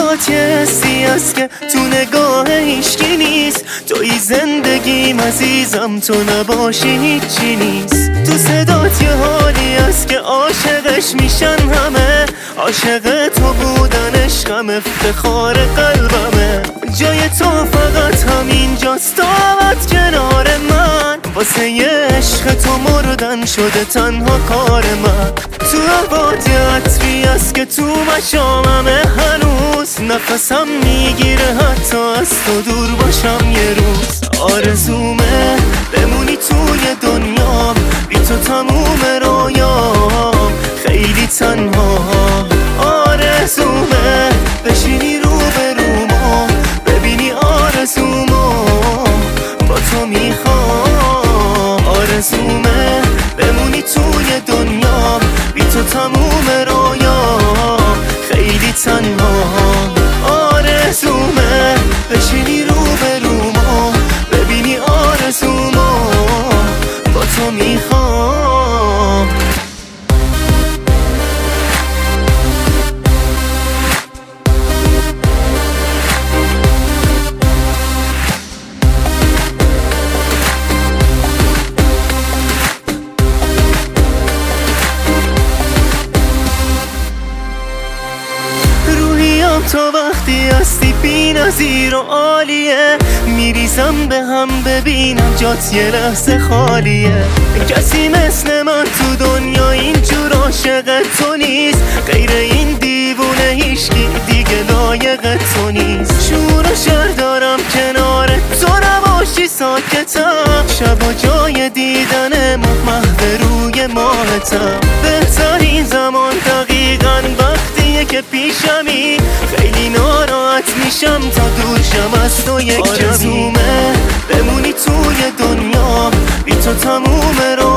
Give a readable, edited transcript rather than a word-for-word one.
صدات یه حسی هست که تو نگاه هیچکی نیست. توی زندگیم عزیزم، تو نباشی هیچی نیست. تو صدات یه حالی هست که عاشقش میشن همه. عاشق تو بودن عشقم افتخار قلبمه. جای تو فقط همینجاست، دعوت کنار من. واسه یه عشق تو مردن شده تنها کار من. تو عبادی عطری هست که تو مشاممه هنوز. نفسم میگیره حتی از تو دور باشم یه روز. آرزومه بمونی توی دنیا، بی تو تموم رویام خیلی تنها. آرزومه بشینی رو به روما، ببینی آرزومو با تو میخوام. آرزومه بمونی توی دنیا، بی تو تموم رویام خیلی تنها. آرزومه بشینی رو به روما، ببینی آرزومو با تو میخوام. تا وقتی هستی بی نظیر و عالیه، میریزم به هم ببینم جات یه لحظه خالیه. کسی مثل من تو دنیا اینجور عاشق تو نیست. غیر این دیوونه هیچکی دیگه لایق تو نیست. شور و شر دارم کنار تو نباشی ساکتم. شبا جای دیدن محو روی ماهتم. بهترین زمان دقیقاً وقتیه که پیشمی. خیلی ناراحت میشم تا دور شم از تو یک کمی. آرزومه بمونی توی دنیا، بی تو تموم